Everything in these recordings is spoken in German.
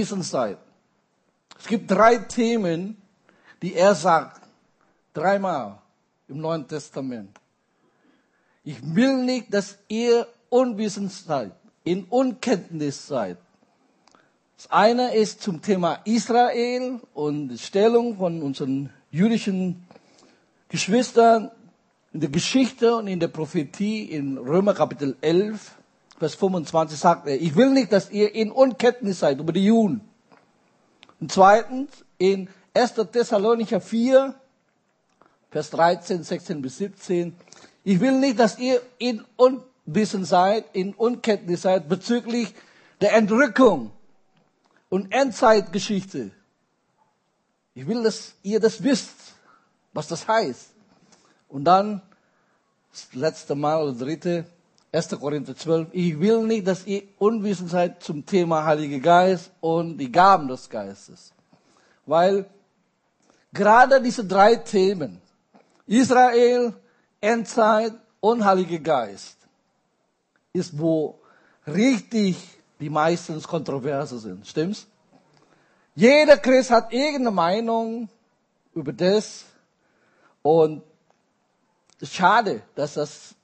Zeit. Es gibt 3 Themen, die er sagt, 3-mal im Neuen Testament. Ich will nicht, dass ihr unwissend seid, in Unkenntnis seid. Das eine ist zum Thema Israel und die Stellung von unseren jüdischen Geschwistern in der Geschichte und in der Prophetie in Römer Kapitel 11, Vers 25 sagt er, ich will nicht, dass ihr in Unkenntnis seid über die Juden. Und zweitens in 1. Thessalonicher 4, Vers 13, 16 bis 17, ich will nicht, dass ihr in Unwissen seid, in Unkenntnis seid bezüglich der Entrückung und Endzeitgeschichte. Ich will, dass ihr das wisst, was das heißt. Und dann, das letzte Mal oder dritte, 1. Korinther 12, ich will nicht, dass ihr unwissend seid zum Thema Heiliger Geist und die Gaben des Geistes. Weil gerade diese 3 Themen, Israel, Endzeit und Heiliger Geist, ist, wo richtig die meisten Kontroverse sind. Stimmt's? Jeder Christ hat irgendeine Meinung über das. Und es ist schade, dass das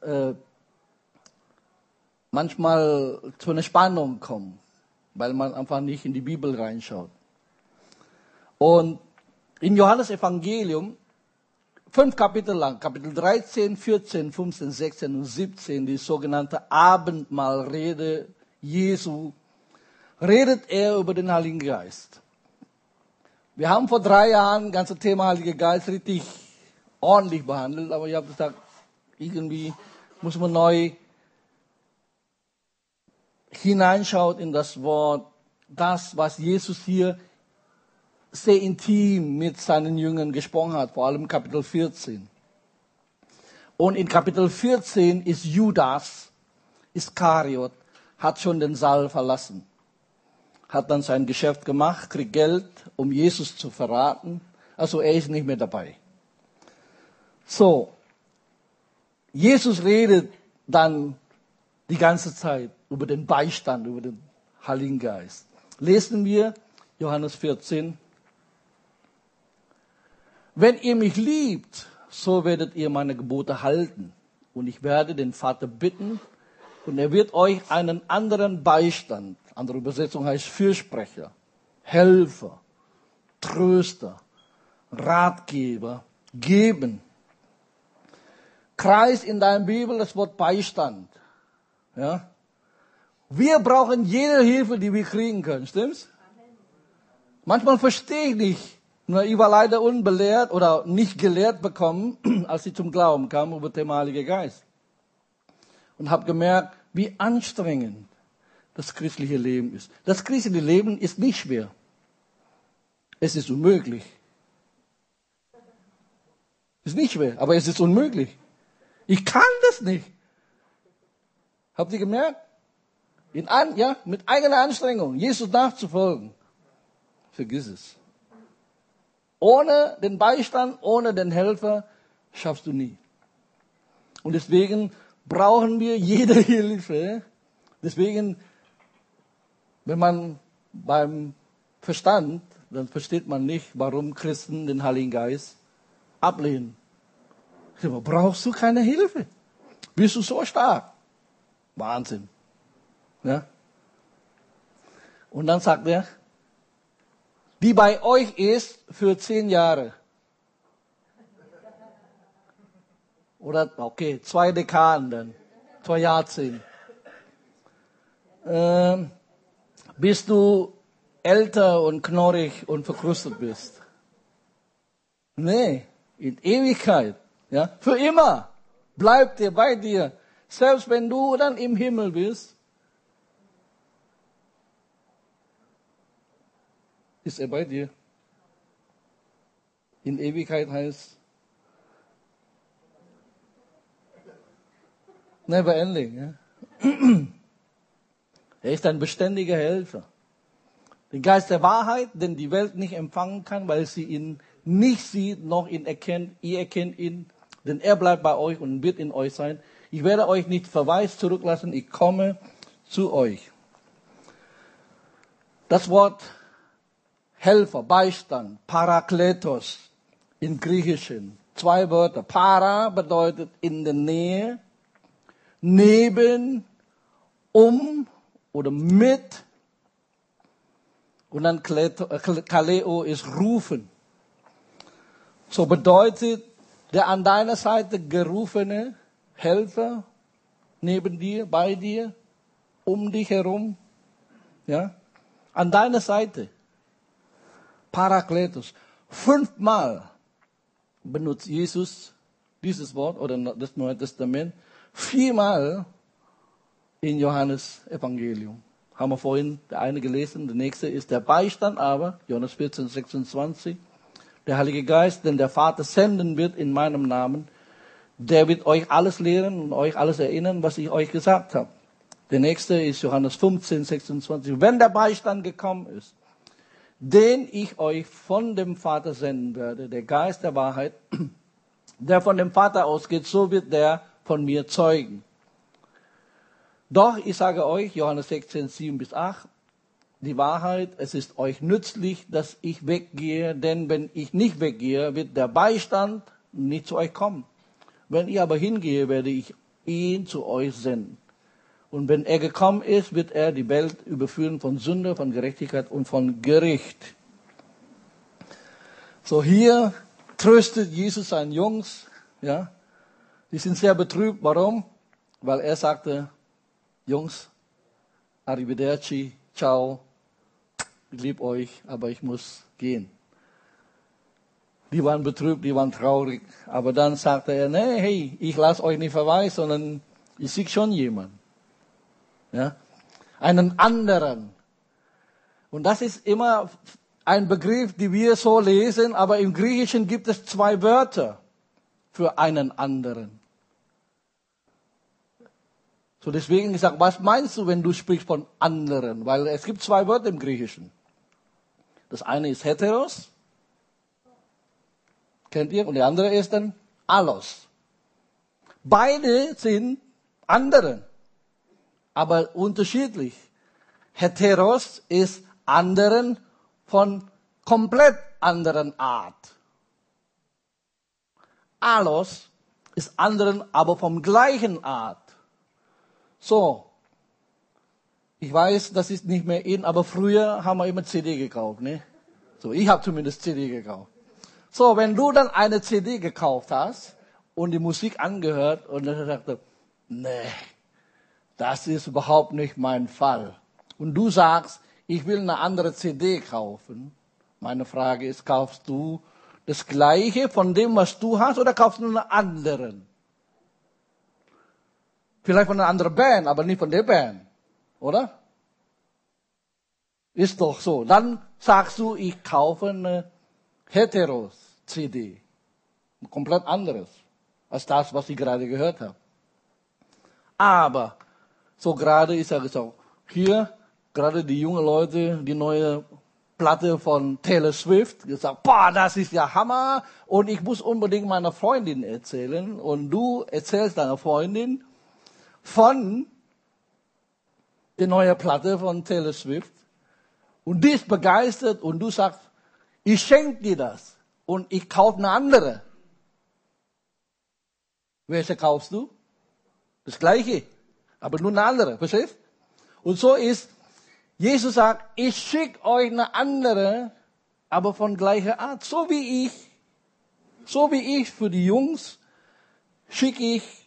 manchmal zu einer Spannung kommt, weil man einfach nicht in die Bibel reinschaut. Und in Johannes Evangelium, 5 Kapitel lang, Kapitel 13, 14, 15, 16 und 17, die sogenannte Abendmahlrede Jesu, redet er über den Heiligen Geist. Wir haben vor 3 Jahren das ganze Thema Heiliger Geist richtig ordentlich behandelt, aber ich habe gesagt, irgendwie muss man neu hineinschaut in das Wort, das, was Jesus hier sehr intim mit seinen Jüngern gesprochen hat, vor allem Kapitel 14. Und in Kapitel 14 ist Judas Iskariot, hat schon den Saal verlassen, hat dann sein Geschäft gemacht, kriegt Geld, um Jesus zu verraten, also er ist nicht mehr dabei. So, Jesus redet dann die ganze Zeit über den Beistand, über den Heiligen Geist. Lesen wir Johannes 14. Wenn ihr mich liebt, so werdet ihr meine Gebote halten. Und ich werde den Vater bitten, und er wird euch einen anderen Beistand, andere Übersetzung heißt Fürsprecher, Helfer, Tröster, Ratgeber geben. Kreis in deiner Bibel das Wort Beistand. Ja? Wir brauchen jede Hilfe, die wir kriegen können, stimmt's? Manchmal verstehe ich nicht. Ich war leider unbelehrt oder nicht gelehrt bekommen, als ich zum Glauben kam über das Thema Heiliger Geist. Und habe gemerkt, wie anstrengend das christliche Leben ist. Das christliche Leben ist nicht schwer. Es ist unmöglich. Es ist nicht schwer, aber es ist unmöglich. Ich kann das nicht. Habt ihr gemerkt? Mit eigener Anstrengung, Jesus nachzufolgen. Vergiss es. Ohne den Beistand, ohne den Helfer schaffst du nie. Und deswegen brauchen wir jede Hilfe. Deswegen, wenn man beim Verstand, dann versteht man nicht, warum Christen den Heiligen Geist ablehnen. Brauchst du keine Hilfe? Bist du so stark? Wahnsinn. Ja? Und dann sagt er, die bei euch ist für 10 Jahre. Oder, okay, 2 Dekaden dann. 2 Jahrzehnte. Bis du älter und knorrig und verkrustet bist. Nee, in Ewigkeit. Ja, für immer bleibt er bei dir. Selbst wenn du dann im Himmel bist, ist er bei dir. In Ewigkeit heißt never ending. Ja? Er ist ein beständiger Helfer. Den Geist der Wahrheit, den die Welt nicht empfangen kann, weil sie ihn nicht sieht, noch ihn erkennt. Ihr erkennt ihn, denn er bleibt bei euch und wird in euch sein. Ich werde euch nicht verwaist zurücklassen, ich komme zu euch. Das Wort Helfer, Beistand, Parakletos im Griechischen. 2 Wörter. Para bedeutet in der Nähe, neben, oder mit. Und dann Kaleo ist rufen. So bedeutet der an deiner Seite gerufene Helfer, neben dir, bei dir, um dich herum, ja, an deiner Seite. Parakletos. 5-mal benutzt Jesus dieses Wort oder das Neue Testament. 4-mal in Johannes Evangelium. Haben wir vorhin der eine gelesen, der nächste ist der Beistand aber, Johannes 14, 26. Der Heilige Geist, den der Vater senden wird in meinem Namen, der wird euch alles lehren und euch alles erinnern, was ich euch gesagt habe. Der nächste ist Johannes 15, 26. Wenn der Beistand gekommen ist, den ich euch von dem Vater senden werde, der Geist der Wahrheit, der von dem Vater ausgeht, so wird der von mir zeugen. Doch ich sage euch, Johannes 16, 7-8, die Wahrheit, es ist euch nützlich, dass ich weggehe, denn wenn ich nicht weggehe, wird der Beistand nicht zu euch kommen. Wenn ich aber hingehe, werde ich ihn zu euch senden. Und wenn er gekommen ist, wird er die Welt überführen von Sünde, von Gerechtigkeit und von Gericht. So hier tröstet Jesus seinen Jungs, ja. Die sind sehr betrübt. Warum? Weil er sagte, Jungs, arrivederci, ciao, ich liebe euch, aber ich muss gehen. Die waren betrübt, die waren traurig. Aber dann sagte er, nee, hey, ich lasse euch nicht verweisen, sondern ich sehe schon jemanden. Ja? Einen anderen. Und das ist immer ein Begriff, den wir so lesen, aber im Griechischen gibt es 2 Wörter für einen anderen. So deswegen gesagt, was meinst du, wenn du sprichst von anderen? Weil es gibt 2 Wörter im Griechischen. Das eine ist heteros, kennt ihr? Und der andere ist dann allos. Beide sind anderen, aber unterschiedlich. Heteros ist anderen von komplett anderen Art. Allos ist anderen, aber vom gleichen Art. So, ich weiß, das ist nicht mehr in, aber früher haben wir immer CD gekauft, ne? So, ich habe zumindest CD gekauft. So, wenn du dann eine CD gekauft hast und die Musik angehört und dann sagst, nee, das ist überhaupt nicht mein Fall. Und du sagst, ich will eine andere CD kaufen. Meine Frage ist, kaufst du das Gleiche von dem, was du hast, oder kaufst du eine andere? Vielleicht von einer anderen Band, aber nicht von der Band. Oder? Ist doch so. Dann sagst du, ich kaufe eine Heteros-CD. Komplett anderes als das, was ich gerade gehört habe. Aber so gerade, ich sage es auch, hier, gerade die jungen Leute, die neue Platte von Taylor Swift, gesagt, boah, das ist ja Hammer und ich muss unbedingt meiner Freundin erzählen und du erzählst deiner Freundin von der neuen Platte von Taylor Swift und die ist begeistert und du sagst, ich schenke dir das und ich kaufe eine andere. Welche kaufst du? Das Gleiche, aber nur eine andere, verstehst? Und so ist, Jesus sagt, ich schicke euch eine andere, aber von gleicher Art. So wie ich für die Jungs schicke ich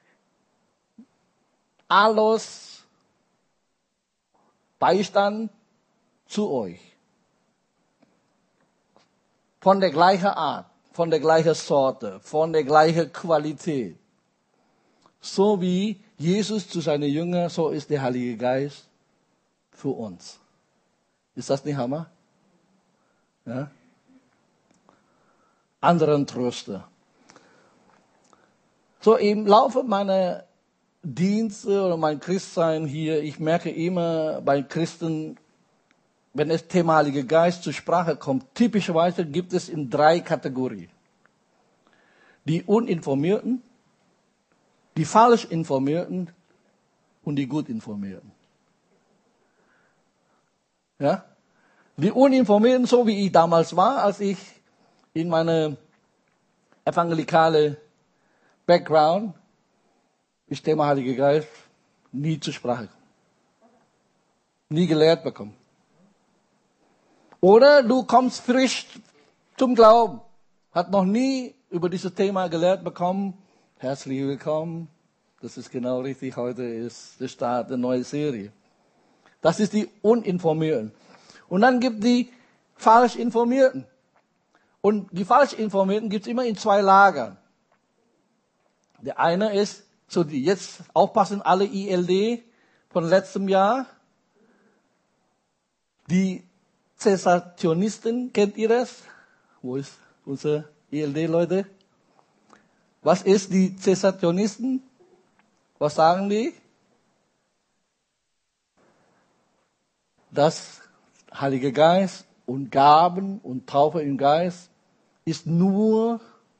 alles Beistand zu euch. Von der gleichen Art, von der gleichen Sorte, von der gleichen Qualität. So wie Jesus zu seinen Jüngern, so ist der Heilige Geist für uns. Ist das nicht Hammer? Ja? Anderen Tröster. So im Laufe meiner Dienste oder mein Christsein hier, ich merke immer bei Christen, wenn das Thema Heiliger Geist zur Sprache kommt, typischerweise gibt es in 3 Kategorien. Die Uninformierten, die falsch Informierten und die gut Informierten. Ja? Die Uninformierten, so wie ich damals war, als ich in meine evangelikale Background, ich Thema Heiliger Geist, nie zur Sprache kommen. Nie gelehrt bekommen. Oder du kommst frisch zum Glauben, hat noch nie über dieses Thema gelehrt bekommen. Herzlich willkommen. Das ist genau richtig. Heute ist der Start der neuen Serie. Das ist die Uninformierten. Und dann gibt die falsch Informierten. Und die falsch Informierten gibt es immer in zwei Lagern. Der eine ist, so die jetzt aufpassen, alle ILD von letztem Jahr. Die Zessationisten, kennt ihr das? Wo ist unsere ILD-Leute? Was ist die Zessationisten? Was sagen die? Das Heilige Geist und Gaben und Taufe im Geist ist nur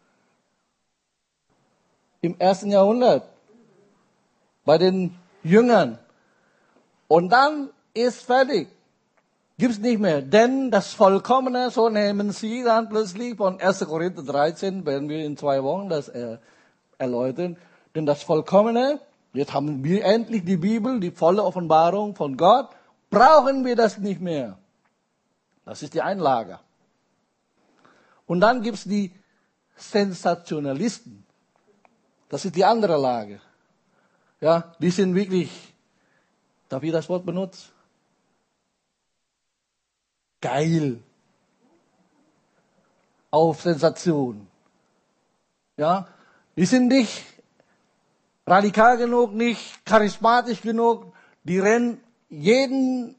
im 1. Jahrhundert bei den Jüngern. Und dann ist fertig. Gibt's nicht mehr. Denn das Vollkommene, so nehmen sie dann plötzlich von 1. Korinther 13, werden wir in 2 Wochen das erläutern. Denn das Vollkommene, jetzt haben wir endlich die Bibel, die volle Offenbarung von Gott, brauchen wir das nicht mehr. Das ist die Einlage. Und dann gibt's die Sensationalisten. Das ist die andere Lage. Ja, die sind wirklich, darf ich das Wort benutzen? Geil. Auf Sensation. Ja, die sind nicht radikal genug, nicht charismatisch genug. Die rennen jeden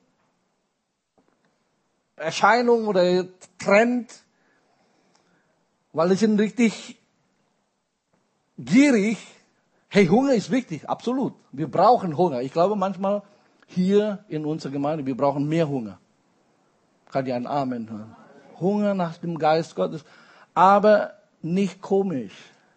Erscheinung oder Trend, weil die sind richtig gierig. Hey, Hunger ist wichtig, absolut. Wir brauchen Hunger. Ich glaube manchmal hier in unserer Gemeinde, wir brauchen mehr Hunger. Kann ich einen Amen hören? Hunger nach dem Geist Gottes, aber nicht komisch,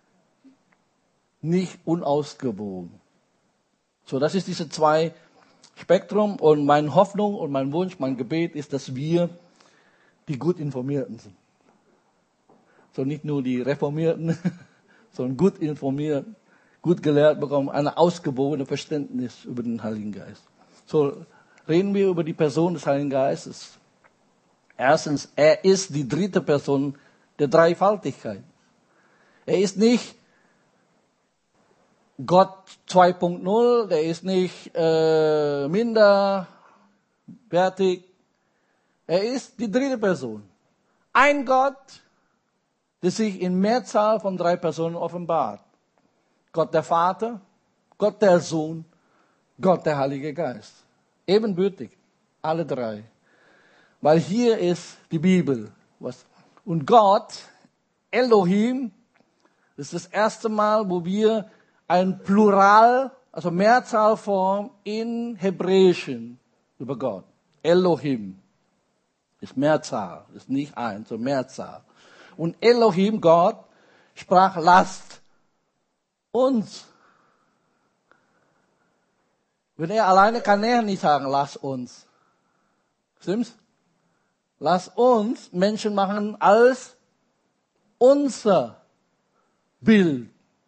nicht unausgewogen. So, das ist diese 2 Spektrum und meine Hoffnung und mein Wunsch, mein Gebet ist, dass wir die gut Informierten sind. So nicht nur die Reformierten, sondern gut informiert, gut gelehrt bekommen, eine ausgewogene Verständnis über den Heiligen Geist. So reden wir über die Person des Heiligen Geistes. Erstens, er ist die 3. Person der Dreifaltigkeit. Er ist nicht Gott 2.0, er ist nicht minderwertig. Er ist die 3. Person. Ein Gott, der sich in Mehrzahl von 3 Personen offenbart. Gott der Vater, Gott der Sohn, Gott der Heilige Geist. Ebenbürtig, alle 3. Weil hier ist die Bibel. Und Gott, Elohim, das ist das erste Mal, wo wir ein Plural, also Mehrzahlform in Hebräischen über Gott. Elohim ist Mehrzahl, ist nicht ein, sondern Mehrzahl. Und Elohim, Gott, sprach, lasst uns. Wenn er alleine kann er nicht sagen, lasst uns. Stimmt's? Lass uns Menschen machen als unser Bild.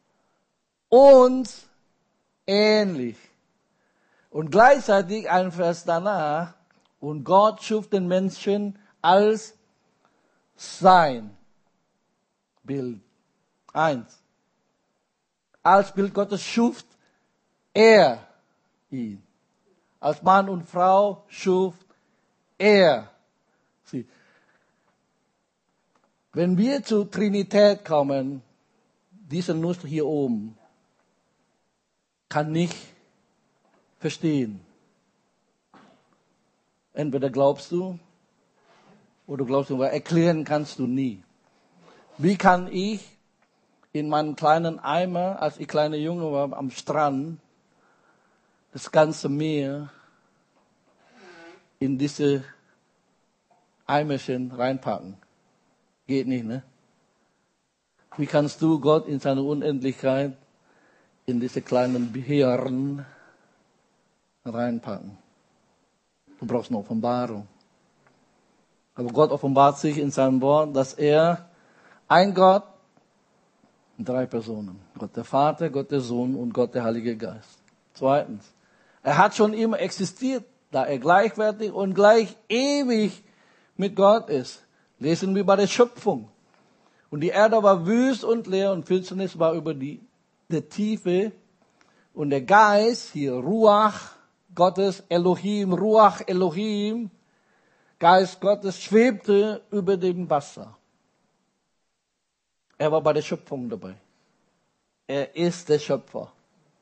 Uns ähnlich. Und gleichzeitig ein Vers danach, und Gott schuf den Menschen als sein Bild. 1. Als Bild Gottes schuf er ihn. Als Mann und Frau schuf er sie. Wenn wir zur Trinität kommen, dieser Nuss hier oben kann nicht verstehen. Entweder glaubst du oder glaubst du, weil erklären kannst du nie. Wie kann ich in meinem kleinen Eimer, als ich kleiner Junge war am Strand, das ganze Meer in diese Eimerchen reinpacken? Geht nicht, ne? Wie kannst du Gott in seiner Unendlichkeit in diese kleinen Beeren reinpacken? Du brauchst eine Offenbarung. Aber Gott offenbart sich in seinem Wort, dass er ein Gott, drei Personen. Gott der Vater, Gott der Sohn und Gott der Heilige Geist. Zweitens, er hat schon immer existiert, da er gleichwertig und gleich ewig mit Gott ist. Lesen wir bei der Schöpfung. Und die Erde war wüst und leer und Finsternis war über der Tiefe. Und der Geist, hier Ruach Gottes, Elohim, Ruach Elohim, Geist Gottes schwebte über dem Wasser. Er war bei der Schöpfung dabei. Er ist der Schöpfer.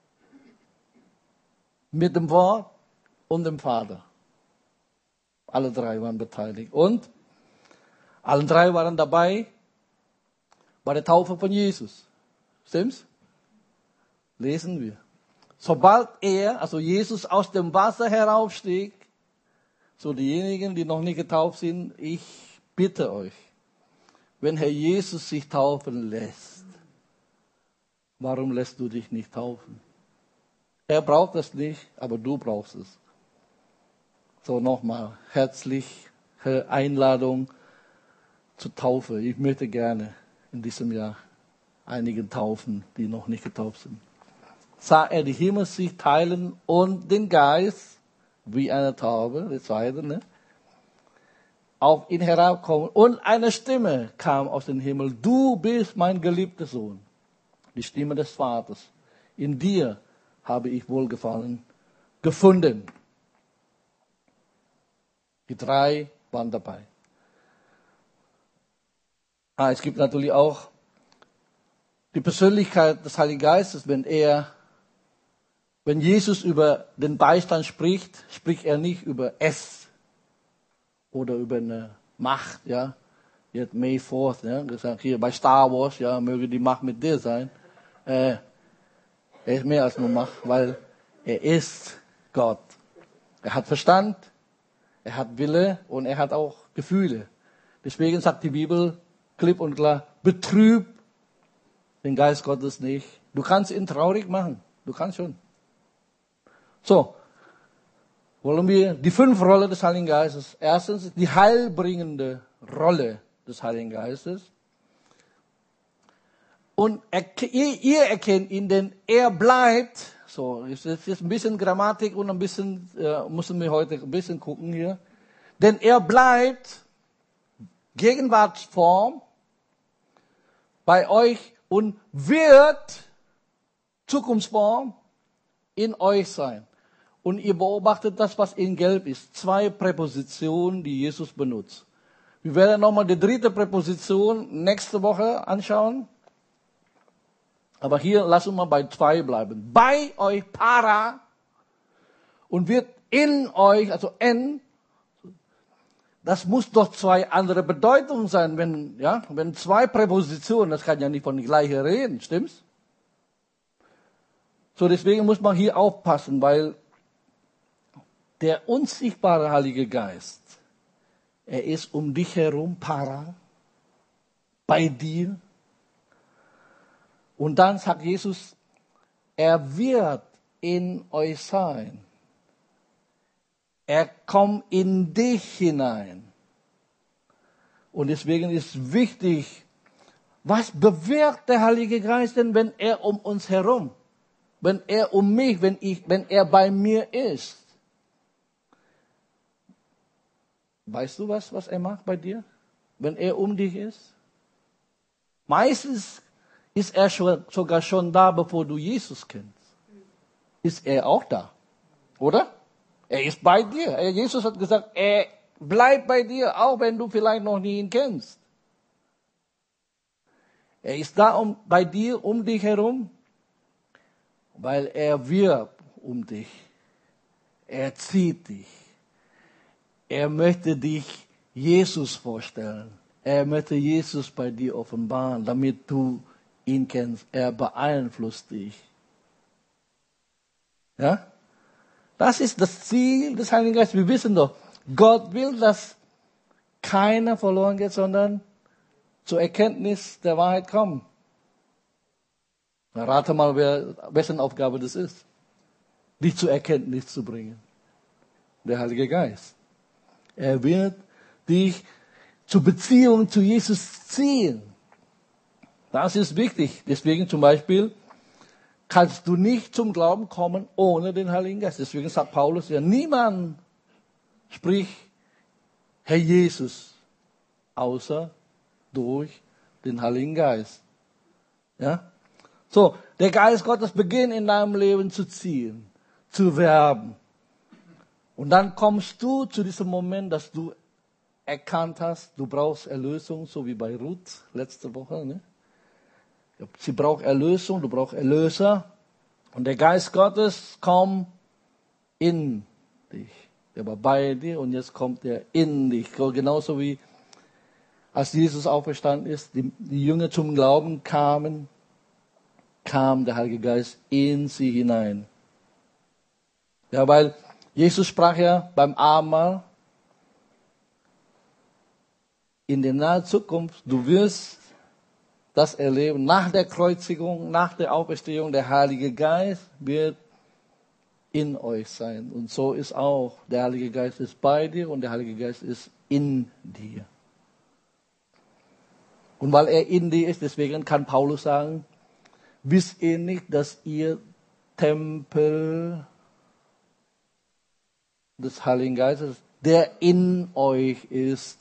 Mit dem Wort und dem Vater. Alle drei waren beteiligt. Und alle drei waren dabei bei der Taufe von Jesus. Stimmt's? Lesen wir. Sobald er, also Jesus, aus dem Wasser heraufstieg, so diejenigen, die noch nicht getauft sind, ich bitte euch, wenn Herr Jesus sich taufen lässt, warum lässt du dich nicht taufen? Er braucht es nicht, aber du brauchst es. So nochmal, herzliche Einladung zur Taufe. Ich möchte gerne in diesem Jahr einigen taufen, die noch nicht getauft sind. Sah er die Himmel sich teilen und den Geist, wie eine Taube, die zweite, ne, auf ihn herabkommen. Und eine Stimme kam aus dem Himmel. Du bist mein geliebter Sohn. Die Stimme des Vaters. In dir habe ich Wohlgefallen gefunden. Die drei waren dabei. Es gibt natürlich auch die Persönlichkeit des Heiligen Geistes. Wenn Jesus über den Beistand spricht, spricht er nicht über es oder über eine Macht, ja. Jetzt May 4th, ja, gesagt hier bei Star Wars, ja, möge die Macht mit dir sein. Er ist mehr als nur Macht, weil er ist Gott. Er hat Verstand, er hat Wille und er hat auch Gefühle. Deswegen sagt die Bibel klipp und klar, betrüb den Geist Gottes nicht. Du kannst ihn traurig machen. Du kannst schon. So, wollen wir die 5 Rollen des Heiligen Geistes. Erstens die heilbringende Rolle des Heiligen Geistes. Und ihr erkennt ihn, denn er bleibt, so, ist jetzt ein bisschen Grammatik und ein bisschen, müssen wir heute ein bisschen gucken hier. Denn er bleibt Gegenwartsform bei euch und wird Zukunftsform in euch sein. Und ihr beobachtet das, was in Gelb ist. 2 Präpositionen, die Jesus benutzt. Wir werden nochmal die 3. Präposition nächste Woche anschauen. Aber hier lassen wir bei 2 bleiben. Bei euch para und wird in euch, also en. Das muss doch 2 andere Bedeutungen sein, wenn 2 Präpositionen, das kann ja nicht von der gleichen reden, stimmt's? So, deswegen muss man hier aufpassen, weil der unsichtbare Heilige Geist, er ist um dich herum, para, bei dir. Und dann sagt Jesus, er wird in euch sein. Er kommt in dich hinein. Und deswegen ist wichtig, was bewirkt der Heilige Geist denn, wenn er um uns herum, wenn er um mich, wenn er bei mir ist? Weißt du was er macht bei dir, wenn er um dich ist? Meistens ist er sogar schon da, bevor du Jesus kennst. Ist er auch da, oder? Er ist bei dir. Jesus hat gesagt, er bleibt bei dir, auch wenn du vielleicht noch nie ihn kennst. Er ist da bei dir, um dich herum, weil er wirbt um dich. Er zieht dich. Er möchte dich Jesus vorstellen. Er möchte Jesus bei dir offenbaren, damit du ihn kennst. Er beeinflusst dich. Ja? Das ist das Ziel des Heiligen Geistes. Wir wissen doch, Gott will, dass keiner verloren geht, sondern zur Erkenntnis der Wahrheit kommt. Rate mal, wessen Aufgabe das ist, dich zur Erkenntnis zu bringen. Der Heilige Geist. Er wird dich zur Beziehung zu Jesus ziehen. Das ist wichtig. Deswegen zum Beispiel kannst du nicht zum Glauben kommen ohne den Heiligen Geist. Deswegen sagt Paulus ja, niemand spricht Herr Jesus, außer durch den Heiligen Geist. Ja? So, der Geist Gottes beginnt in deinem Leben zu ziehen, zu werben. Und dann kommst du zu diesem Moment, dass du erkannt hast, du brauchst Erlösung, so wie bei Ruth letzte Woche. Ne? Sie braucht Erlösung, du brauchst Erlöser. Und der Geist Gottes kommt in dich. Der war bei dir und jetzt kommt er in dich. Genauso wie als Jesus auferstanden ist, die Jünger zum Glauben kamen, kam der Heilige Geist in sie hinein. Ja, weil Jesus sprach ja beim Abendmahl, in der nahen Zukunft, du wirst das erleben, nach der Kreuzigung, nach der Auferstehung, der Heilige Geist wird in euch sein. Und so ist auch, der Heilige Geist ist bei dir und der Heilige Geist ist in dir. Und weil er in dir ist, deswegen kann Paulus sagen, wisst ihr nicht, dass ihr Tempel des Heiligen Geistes, der in euch ist.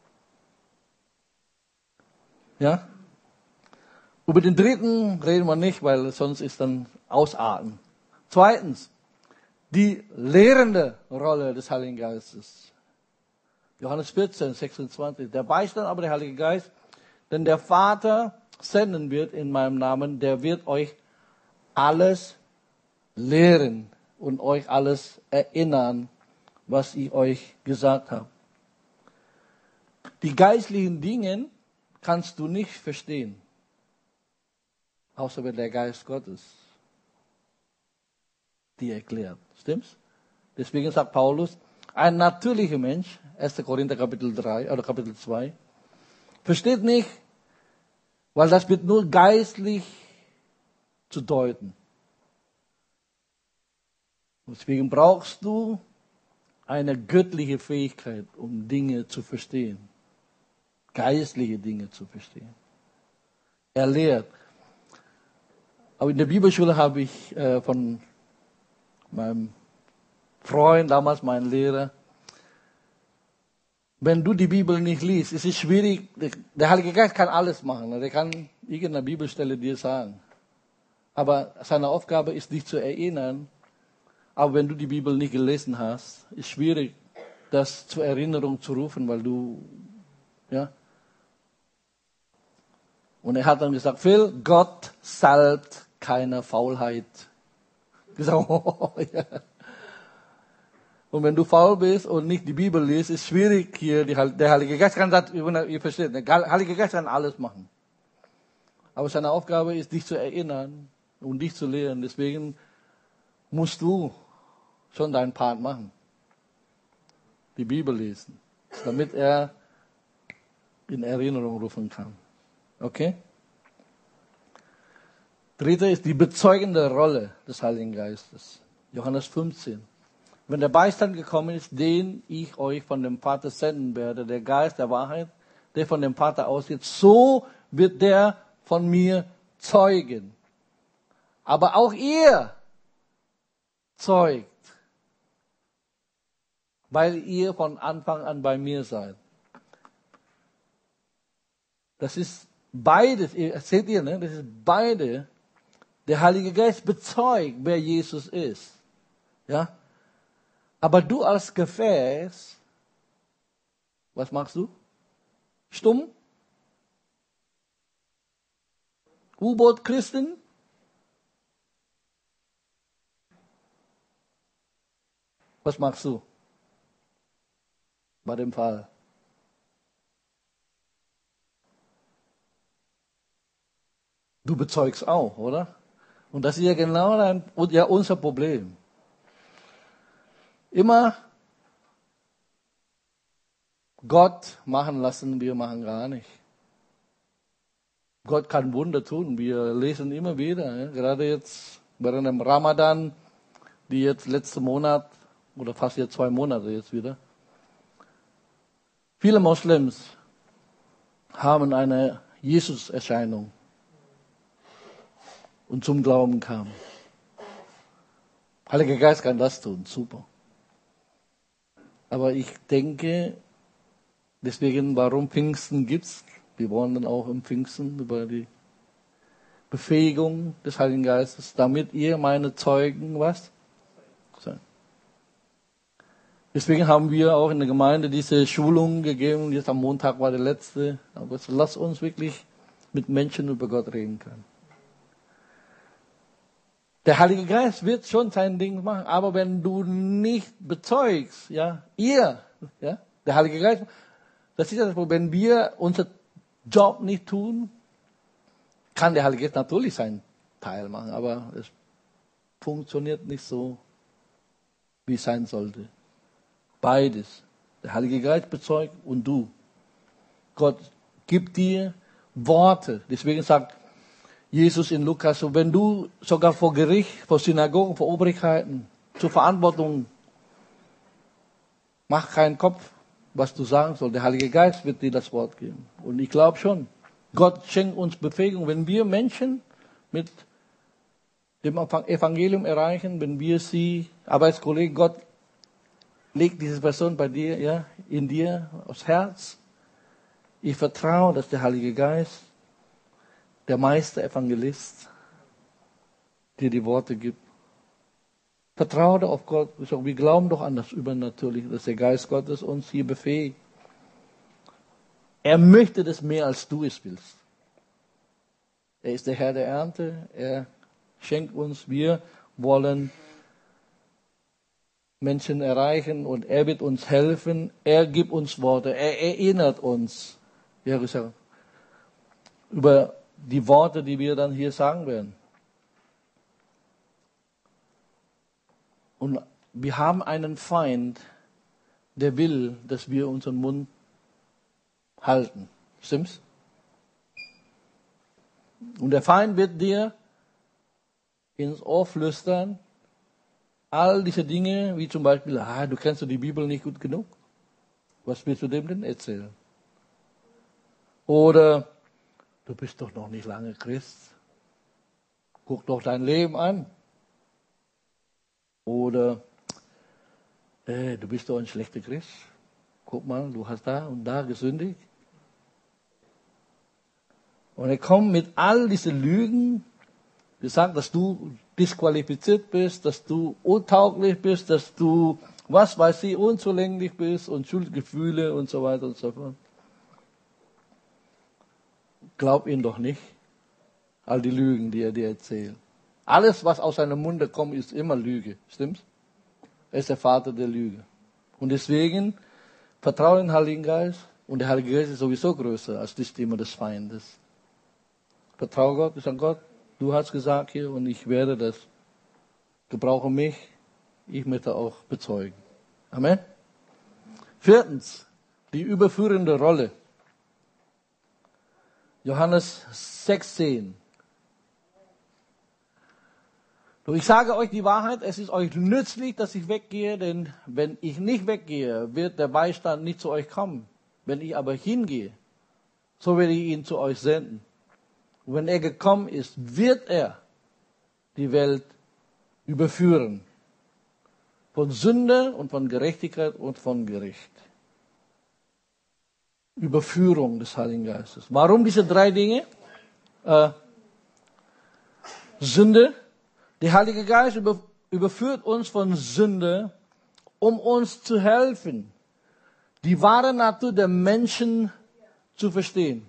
Ja? Über den dritten reden wir nicht, weil sonst ist dann Ausatmen. Zweitens, die lehrende Rolle des Heiligen Geistes. Johannes 14, 26. Der Beistand aber, der Heilige Geist, denn der Vater senden wird in meinem Namen, der wird euch alles lehren und euch alles erinnern, was ich euch gesagt habe. Die geistlichen Dinge kannst du nicht verstehen, außer wenn der Geist Gottes dir erklärt. Stimmt's? Deswegen sagt Paulus, ein natürlicher Mensch, 1. Korinther Kapitel 3 oder Kapitel 2, versteht nicht, weil das wird nur geistlich zu deuten. Deswegen brauchst du eine göttliche Fähigkeit, um Dinge zu verstehen. Geistliche Dinge zu verstehen. Er lehrt. Aber in der Bibelschule habe ich von meinem Freund, damals mein Lehrer, wenn du die Bibel nicht liest, ist es schwierig. Der Heilige Geist kann alles machen. Der kann irgendeine Bibelstelle dir sagen. Aber seine Aufgabe ist, dich zu erinnern. Aber wenn du die Bibel nicht gelesen hast, ist es schwierig, das zur Erinnerung zu rufen, weil du, ja. Und er hat dann gesagt, Phil, Gott salbt keine Faulheit. Ich sage, oh, ja. Und wenn du faul bist und nicht die Bibel liest, ist es schwierig hier. Der Heilige Geist kann das, ihr versteht, der Heilige Geist kann alles machen. Aber seine Aufgabe ist, dich zu erinnern und dich zu lehren. Deswegen musst du schon deinen Part machen. Die Bibel lesen. Damit er in Erinnerung rufen kann. Okay? Dritte ist die bezeugende Rolle des Heiligen Geistes. Johannes 15. Wenn der Beistand gekommen ist, den ich euch von dem Vater senden werde, der Geist der Wahrheit, der von dem Vater ausgeht, so wird der von mir zeugen. Aber auch ihr zeugt, weil ihr von Anfang an bei mir seid. Das ist beides, seht ihr, ne? Das ist beide. Der Heilige Geist bezeugt, wer Jesus ist. Ja? Aber du als Gefäß, was machst du? Stumm? U-Boot-Christen? Was machst du? Bei dem Fall. Du bezeugst auch, oder? Und das ist ja genau unser Problem. Immer Gott machen lassen, wir machen gar nicht. Gott kann Wunder tun, wir lesen immer wieder. Ja? Gerade jetzt während dem Ramadan, die jetzt letzten Monat, oder fast jetzt 2 Monate jetzt wieder. Viele Moslems haben eine Jesus-Erscheinung und zum Glauben kamen. Heiliger Geist kann das tun, super. Aber ich denke, deswegen, warum Pfingsten gibt's? Wir wollen dann auch im Pfingsten über die Befähigung des Heiligen Geistes, damit ihr meine Zeugen was seid. Deswegen haben wir auch in der Gemeinde diese Schulung gegeben. Jetzt am Montag war der letzte. Aber lasst uns wirklich mit Menschen über Gott reden können. Der Heilige Geist wird schon sein Ding machen, aber wenn du nicht bezeugst, ja, der Heilige Geist, das ist das Problem, wenn wir unseren Job nicht tun, kann der Heilige Geist natürlich seinen Teil machen, aber es funktioniert nicht so, wie es sein sollte. Beides. Der Heilige Geist bezeugt und du. Gott gibt dir Worte. Deswegen sagt Jesus in Lukas, so wenn du sogar vor Gericht, vor Synagogen, vor Obrigkeiten zur Verantwortung, mach keinen Kopf, was du sagen sollst. Der Heilige Geist wird dir das Wort geben. Und ich glaube schon, Gott schenkt uns Befähigung, wenn wir Menschen mit dem Evangelium erreichen, wenn wir sie, Arbeitskollegen, Gott legt diese Person bei dir, ja, in dir, aufs Herz. Ich vertraue, dass der Heilige Geist, der Meister Evangelist, dir die Worte gibt. Vertraue auf Gott. Wir glauben doch an das Übernatürliche, dass der Geist Gottes uns hier befähigt. Er möchte das mehr, als du es willst. Er ist der Herr der Ernte. Er schenkt uns. Wir wollen Menschen erreichen und er wird uns helfen. Er gibt uns Worte. Er erinnert uns über die Worte, die wir dann hier sagen werden. Und wir haben einen Feind, der will, dass wir unseren Mund halten. Stimmt's? Und der Feind wird dir ins Ohr flüstern, all diese Dinge, wie zum Beispiel, du kennst die Bibel nicht gut genug. Was willst du dem denn erzählen? Oder, du bist doch noch nicht lange Christ. Guck doch dein Leben an. Oder, du bist doch ein schlechter Christ. Guck mal, du hast da und da gesündigt. Und er kommt mit all diesen Lügen, die sagen, dass du disqualifiziert bist, dass du untauglich bist, dass du, was weiß ich, unzulänglich bist und Schuldgefühle und so weiter und so fort. Glaub ihn doch nicht. All die Lügen, die er dir erzählt. Alles, was aus seinem Munde kommt, ist immer Lüge. Stimmt's? Er ist der Vater der Lüge. Und deswegen vertraue den Heiligen Geist. Und der Heilige Geist ist sowieso größer als die Stimme des Feindes. Vertraue Gott, ich sage Gott, du hast gesagt hier und ich werde das. Gebrauche mich, ich möchte auch bezeugen. Amen. Viertens, die überführende Rolle. Johannes 16. Ich sage euch die Wahrheit, es ist euch nützlich, dass ich weggehe, denn wenn ich nicht weggehe, wird der Beistand nicht zu euch kommen. Wenn ich aber hingehe, so werde ich ihn zu euch senden. Und wenn er gekommen ist, wird er die Welt überführen. Von Sünde und von Gerechtigkeit und von Gericht. Überführung des Heiligen Geistes. Warum diese drei Dinge? Sünde. Der Heilige Geist überführt uns von Sünde, um uns zu helfen, die wahre Natur der Menschen zu verstehen.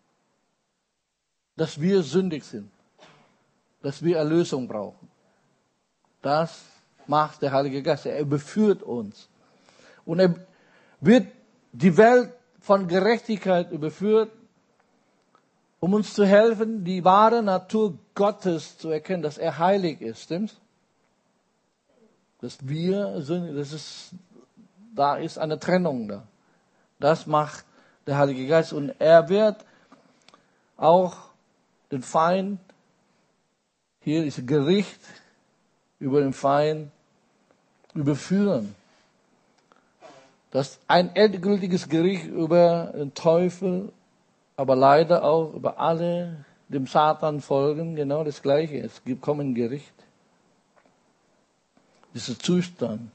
Dass wir sündig sind. Dass wir Erlösung brauchen. Das macht der Heilige Geist. Er überführt uns. Und er wird die Welt von Gerechtigkeit überführt, um uns zu helfen, die wahre Natur Gottes zu erkennen, dass er heilig ist, stimmt's? Dass wir sündig, da ist eine Trennung da. Das macht der Heilige Geist und er wird auch den Feind, hier ist Gericht über den Feind überführen. Das ein endgültiges Gericht über den Teufel, aber leider auch über alle dem Satan folgen, genau das Gleiche. Es kommt ein Gericht. Dieser Zustand.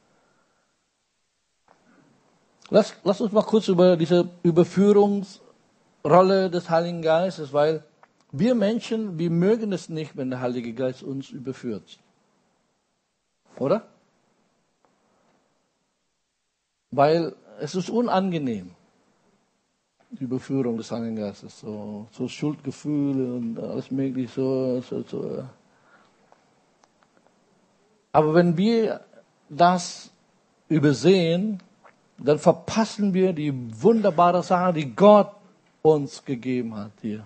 Lass uns mal kurz über diese Überführungsrolle des Heiligen Geistes, weil wir Menschen, wir mögen es nicht, wenn der Heilige Geist uns überführt. Oder? Weil es ist unangenehm, die Überführung des Heiligen Geistes. So Schuldgefühle und alles mögliche. So. Aber wenn wir das übersehen, dann verpassen wir die wunderbare Sache, die Gott uns gegeben hat hier.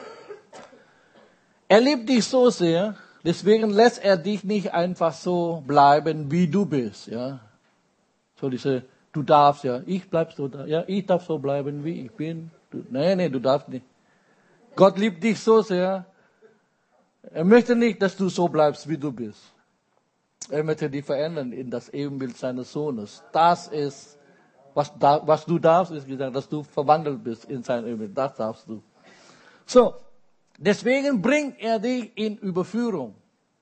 Er liebt dich so sehr, deswegen lässt er dich nicht einfach so bleiben, wie du bist. Ja? So du darfst, ja, ich bleib so da, ja, ich darf so bleiben, wie ich bin. Nee, du darfst nicht. Gott liebt dich so sehr, er möchte nicht, dass du so bleibst, wie du bist. Er möchte dich verändern in das Ebenbild seines Sohnes. Das ist, was du darfst, ist gesagt, dass du verwandelt bist in sein Ebenbild. Das darfst du. So, deswegen bringt er dich in Überführung.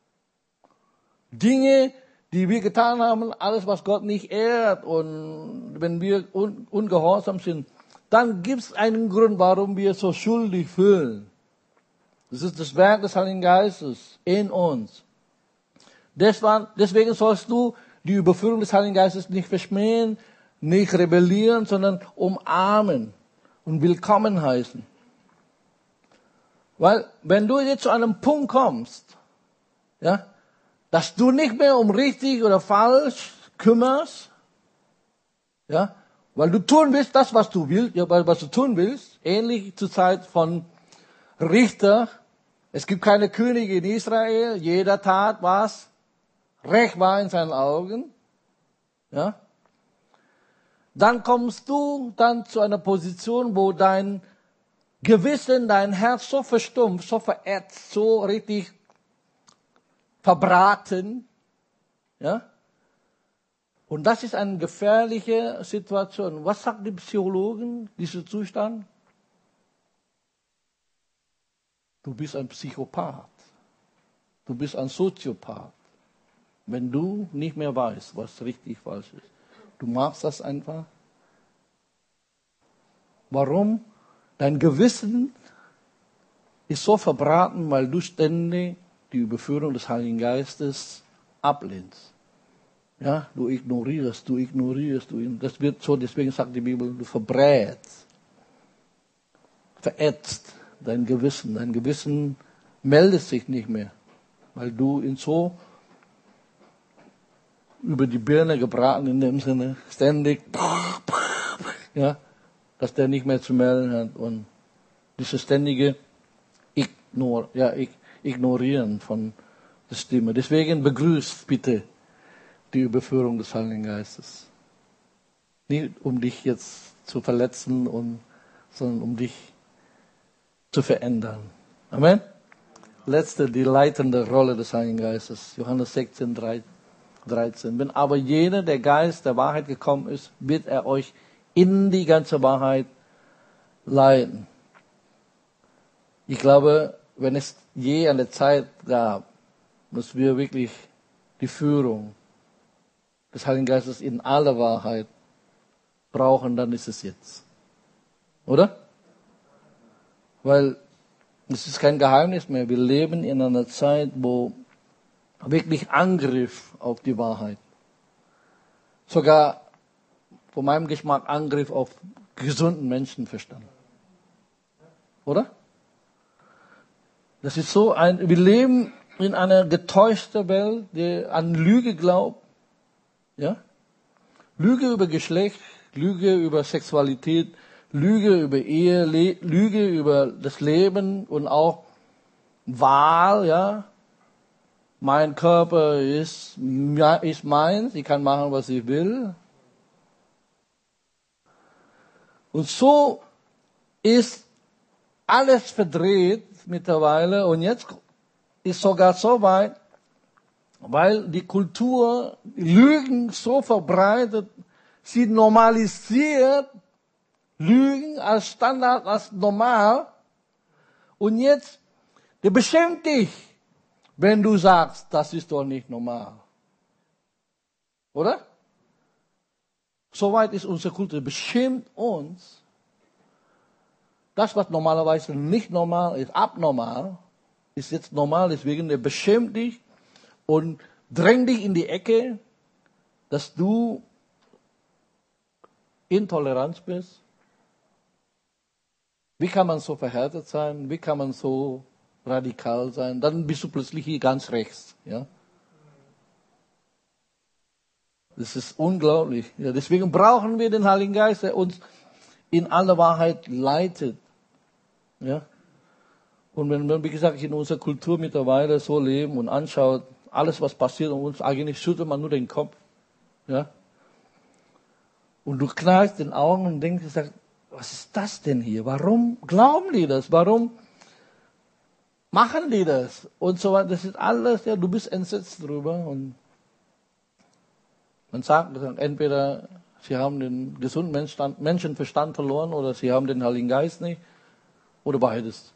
Dinge, die wir getan haben, alles, was Gott nicht ehrt, und wenn wir ungehorsam sind, dann gibt es einen Grund, warum wir so schuldig fühlen. Das ist das Werk des Heiligen Geistes in uns. Deswegen sollst du die Überführung des Heiligen Geistes nicht verschmähen, nicht rebellieren, sondern umarmen und willkommen heißen. Weil, wenn du jetzt zu einem Punkt kommst, ja, dass du nicht mehr um richtig oder falsch kümmerst, ja, weil du tun willst, das, was du willst, ja, was du tun willst, ähnlich zur Zeit von Richter. Es gibt keine Könige in Israel, jeder tat, was recht war in seinen Augen, ja. Dann kommst du dann zu einer Position, wo dein Gewissen, dein Herz so verstumpft, so verätzt, so richtig verbraten, ja. Und das ist eine gefährliche Situation. Was sagt die Psychologen, dieser Zustand? Du bist ein Psychopath. Du bist ein Soziopath. Wenn du nicht mehr weißt, was richtig falsch ist. Du machst das einfach. Warum? Dein Gewissen ist so verbraten, weil du ständig die Überführung des Heiligen Geistes ablehnst. Ja, du ignorierst. Das wird so, deswegen sagt die Bibel, du verbrätst, verätzt dein Gewissen. Dein Gewissen meldet sich nicht mehr, weil du ihn so über die Birne gebraten, in dem Sinne, ständig, ja, dass der nicht mehr zu melden hat. Und diese ständige Ignorieren von der Stimme. Deswegen begrüßt bitte die Überführung des Heiligen Geistes. Nicht um dich jetzt zu verletzen, sondern um dich zu verändern. Amen? Letzte, die leitende Rolle des Heiligen Geistes. Johannes 16, 13. Wenn aber jener, der Geist der Wahrheit gekommen ist, wird er euch in die ganze Wahrheit leiten. Ich glaube, wenn es je eine Zeit gab, dass wir wirklich die Führung des Heiligen Geistes in aller Wahrheit brauchen, dann ist es jetzt. Oder? Weil es ist kein Geheimnis mehr. Wir leben in einer Zeit, wo wirklich Angriff auf die Wahrheit, sogar von meinem Geschmack Angriff auf gesunden Menschenverstand. Oder? Das ist so wir leben in einer getäuschten Welt, die an Lüge glaubt. Ja? Lüge über Geschlecht, Lüge über Sexualität, Lüge über Ehe, Lüge über das Leben und auch Wahl, ja. Mein Körper ist meins, ich kann machen, was ich will. Und so ist alles verdreht mittlerweile, und jetzt ist sogar so weit, weil die Kultur Lügen so verbreitet, sie normalisiert Lügen als Standard, als normal. Und jetzt, der beschämt dich, wenn du sagst, das ist doch nicht normal. Oder? Soweit ist unsere Kultur. Beschämt uns. Das, was normalerweise nicht normal ist, abnormal, ist jetzt normal. Deswegen, der beschämt dich und drängt dich in die Ecke, dass du intolerant bist. Wie kann man so verhärtet sein? Wie kann man so radikal sein? Dann bist du plötzlich hier ganz rechts. Ja? Das ist unglaublich. Ja, deswegen brauchen wir den Heiligen Geist, der uns in aller Wahrheit leitet. Ja? Und wenn wir, wie gesagt, in unserer Kultur mittlerweile so leben und anschaut, alles, was passiert um uns, eigentlich schüttelt man nur den Kopf. Ja? Und du kneifst den Augen und denkst, was ist das denn hier? Warum glauben die das? Warum machen die das? Und so weiter. Das ist alles, ja, du bist entsetzt drüber. Und man sagt, entweder sie haben den gesunden Menschenverstand verloren oder sie haben den Heiligen Geist nicht. Oder beides.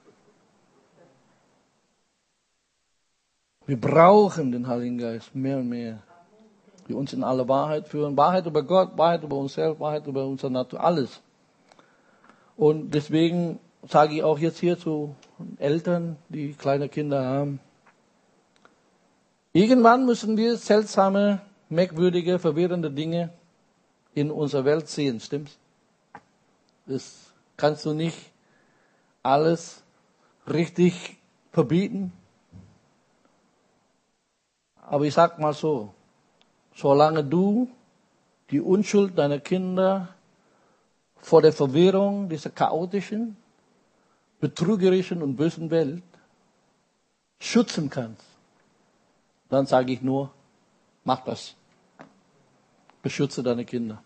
Wir brauchen den Heiligen Geist mehr und mehr. Die uns in alle Wahrheit führen. Wahrheit über Gott, Wahrheit über uns selbst, Wahrheit über unsere Natur, alles. Und deswegen sage ich auch jetzt hier zu Eltern, die kleine Kinder haben, irgendwann müssen wir seltsame, merkwürdige, verwirrende Dinge in unserer Welt sehen, stimmt's? Das kannst du nicht alles richtig verbieten. Aber ich sag mal so, solange du die Unschuld deiner Kinder vor der Verwirrung dieser chaotischen, betrügerischen und bösen Welt schützen kannst, dann sage ich nur, mach das. Beschütze deine Kinder.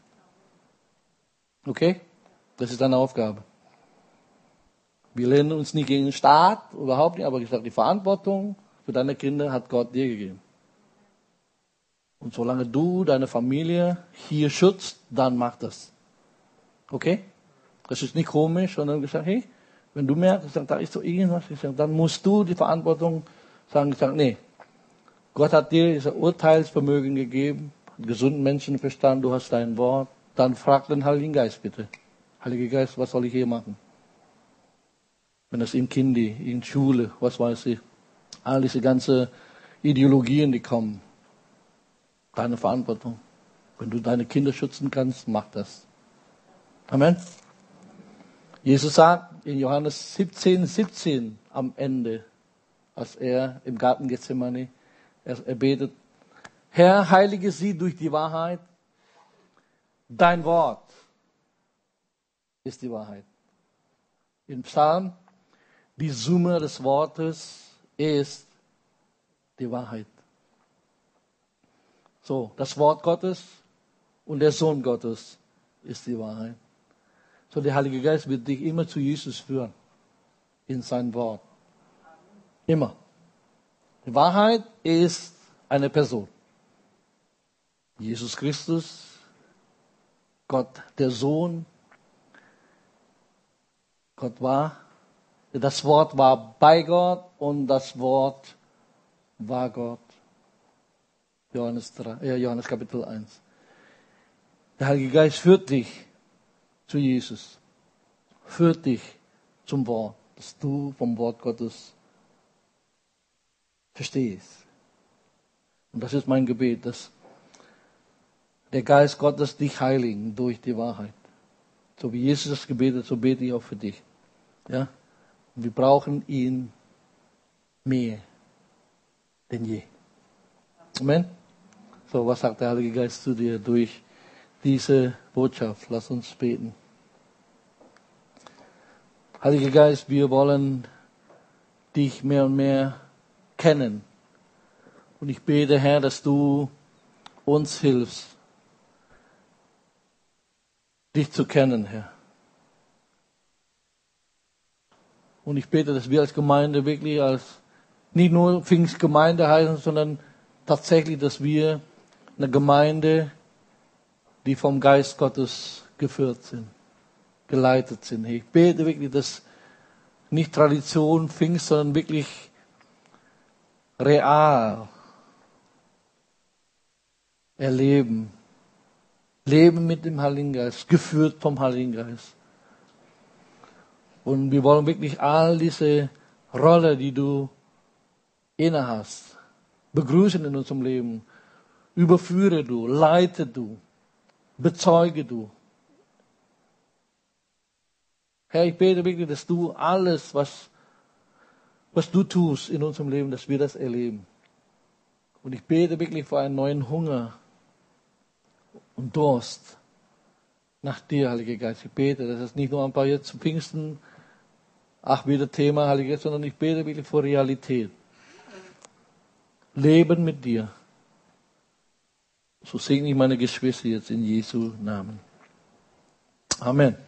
Okay? Das ist deine Aufgabe. Wir lehnen uns nicht gegen den Staat, überhaupt nicht, aber ich sage, die Verantwortung für deine Kinder hat Gott dir gegeben. Und solange du deine Familie hier schützt, dann mach das. Okay? Das ist nicht komisch, sondern gesagt, hey, wenn du merkst, da ist so irgendwas, dann musst du die Verantwortung sagen, nee, Gott hat dir dieses Urteilsvermögen gegeben, gesunden Menschenverstand, du hast dein Wort, dann frag den Heiligen Geist bitte. Heiliger Geist, was soll ich hier machen? Wenn das in Kindi, in Schule, was weiß ich, all diese ganzen Ideologien, die kommen. Deine Verantwortung. Wenn du deine Kinder schützen kannst, mach das. Amen. Jesus sagt in Johannes 17 am Ende, als er im Garten Gethsemane, er betet, Herr, heilige sie durch die Wahrheit. Dein Wort ist die Wahrheit. Im Psalm, die Summe des Wortes ist die Wahrheit. So, das Wort Gottes und der Sohn Gottes ist die Wahrheit. So, der Heilige Geist wird dich immer zu Jesus führen. In sein Wort. Immer. Die Wahrheit ist eine Person. Jesus Christus, Gott, der Sohn. Gott war. Das Wort war bei Gott und das Wort war Gott. Johannes Kapitel 1. Der Heilige Geist führt dich zu Jesus. Führt dich zum Wort, dass du vom Wort Gottes verstehst. Und das ist mein Gebet, dass der Geist Gottes dich heiligen durch die Wahrheit. So wie Jesus das gebetet, so bete ich auch für dich. Ja? Und wir brauchen ihn mehr denn je. Amen. So, was sagt der Heilige Geist zu dir durch diese Botschaft? Lass uns beten. Heiliger Geist, wir wollen dich mehr und mehr kennen. Und ich bete, Herr, dass du uns hilfst, dich zu kennen, Herr. Und ich bete, dass wir als Gemeinde wirklich als nicht nur Pfingstgemeinde heißen, sondern tatsächlich, dass wir eine Gemeinde, die vom Geist Gottes geführt sind. geleitet sind. Ich bete wirklich, dass nicht Tradition, Pfingst, sondern wirklich real erleben. Leben mit dem Heiligen Geist, geführt vom Heiligen Geist. Und wir wollen wirklich all diese Rolle, die du inne hast, begrüßen in unserem Leben. Überführe du, leite du, bezeuge du. Herr, ich bete wirklich, dass du alles, was du tust in unserem Leben, dass wir das erleben. Und ich bete wirklich für einen neuen Hunger und Durst nach dir, Heiliger Geist. Ich bete, dass es nicht nur ein paar jetzt zu Pfingsten, wieder Thema, Heiliger Geist, sondern ich bete wirklich für Realität. Leben mit dir. So segne ich meine Geschwister jetzt in Jesu Namen. Amen.